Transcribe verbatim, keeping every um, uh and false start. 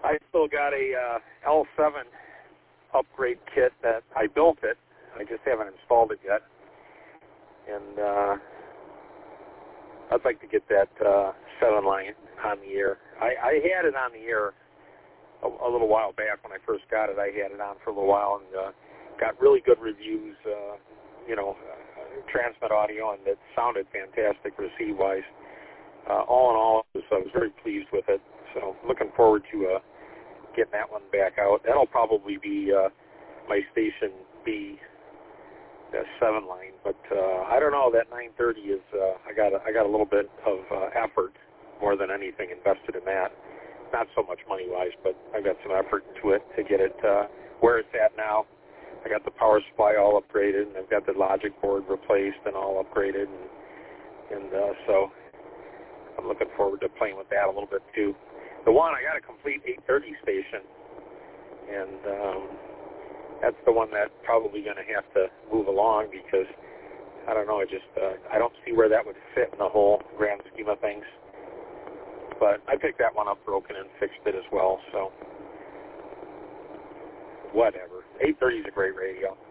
I still got a uh, L seven upgrade kit that I built it. I just haven't installed it yet. And uh, I'd like to get that uh, seven line on the air. I, I had it on the air a, a little while back when I first got it. I had it on for a little while and uh, got really good reviews, uh, you know, uh, transmit audio, and it sounded fantastic receive-wise. Uh, all in all, I was, I was very pleased with it. So looking forward to uh, getting that one back out. That'll probably be uh, my station B, the seven line. But uh, I don't know. That nine thirty is uh, I got a, I got a little bit of uh, effort more than anything invested in that. Not so much money-wise, but I've got some effort into it to get it uh, where it's at now. I got the power supply all upgraded, and I've got the logic board replaced and all upgraded, and, and uh, so I'm looking forward to playing with that a little bit too. The one, I got a complete eight thirty station, and um, that's the one that's probably going to have to move along because, I don't know, I just, uh, I don't see where that would fit in the whole grand scheme of things. But I picked that one up broken and fixed it as well, so whatever. eight thirty is a great radio.